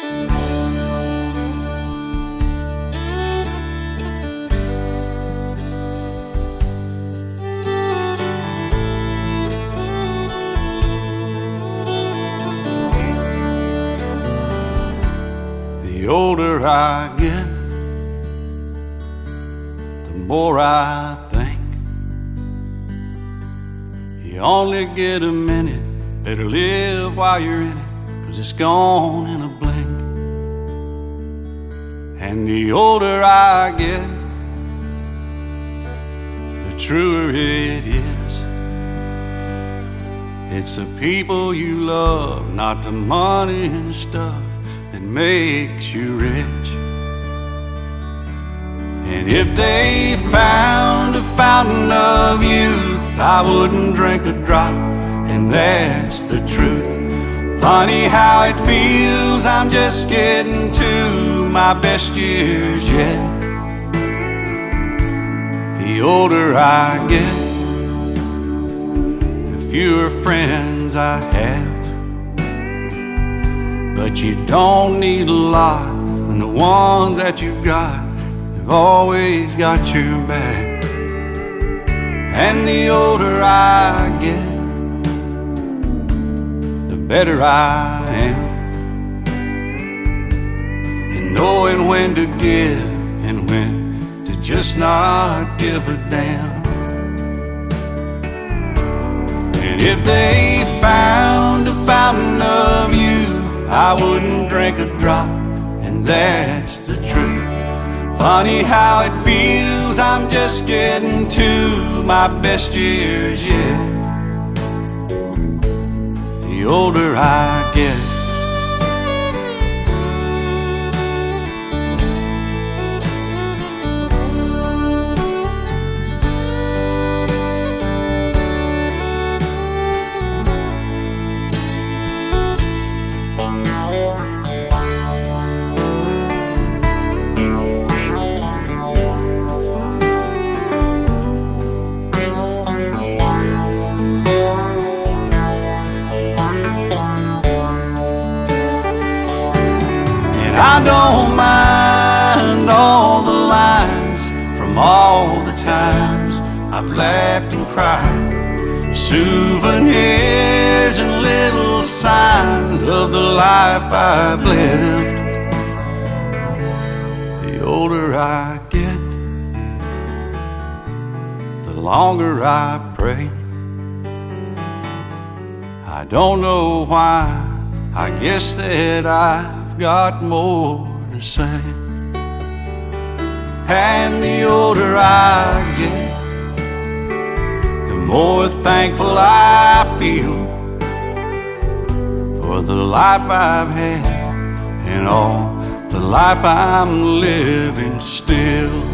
The older I get, the more I think you only get a minute, better live while you're in it, 'cause it's gone in a blink. And the older I get, the truer it is. It's the people you love, not the money and stuff that makes you rich. And if they found a fountain of youth, I wouldn't drink a drop, and that's the truth. Funny how it feels, I'm just getting to my best years yet. The older I get, the fewer friends I have. But you don't need a lot when the ones that you've got have always got your back. And the older I get, the better I am in knowing when to give and when to just not give a damn. And if they found a fountain of youth, I wouldn't drink a drop, and that's the truth. Funny how it feels, I'm just getting to my best years yet. The older I get. I don't mind all the lines from all the times I've laughed and cried, souvenirs and little signs of the life I've lived. The older I get, the longer I pray. I don't know why, I guess that I've got more to say. And the older I get, the more thankful I feel for the life I've had and all the life I'm living still.